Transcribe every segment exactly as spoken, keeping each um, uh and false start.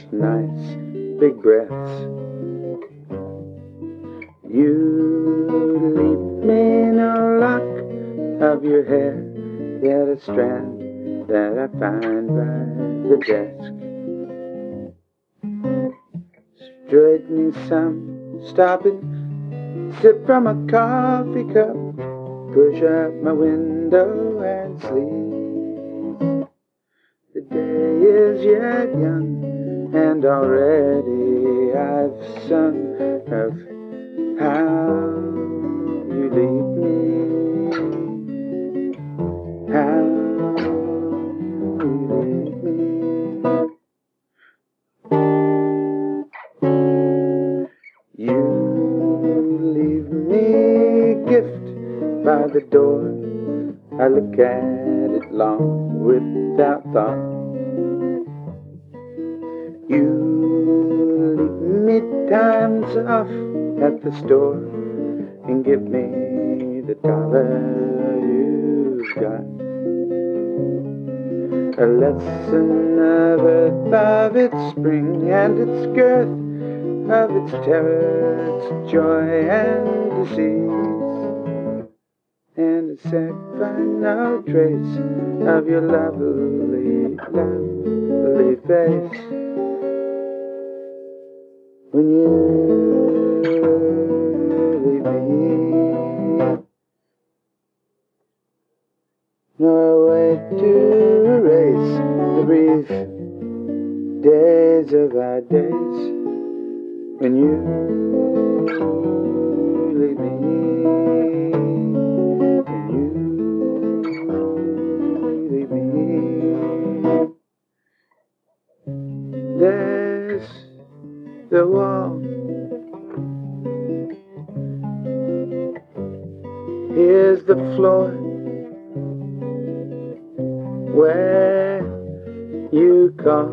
nice big breaths. You leave me no lock of your hair, yet a strand that I find by the desk. Straightening some, stopping, sip from a coffee cup, push up my window and sleep. The day is yet young, and already I've sung of how you leave me, how you leave me. You leave me a gift by the door. I look at it long without thought. You leave me times off at the store and give me the dollar you've got. A lesson of earth, of its spring and its girth, of its terror, its joy and disease, and a sack find no trace of your lovely, lovely face. When you leave me, no way to erase the brief days of our days. When you leave me, when you leave me, there's the wall. Here's the floor where you call.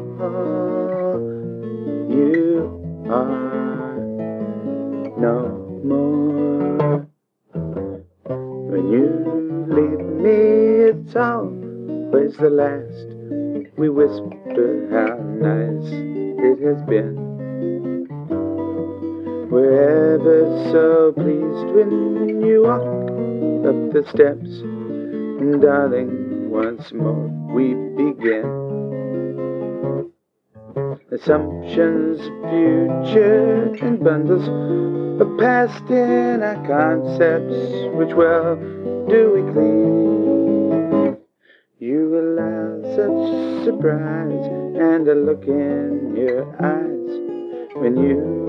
You are no more. When you leave me, it's always the last. We whisper how nice it has been. We're ever so pleased when you walk up the steps, and darling, once more we begin. Assumptions, future, and bundles of past in our concepts, which well do we clean. You allow such surprise and a look in your eyes when you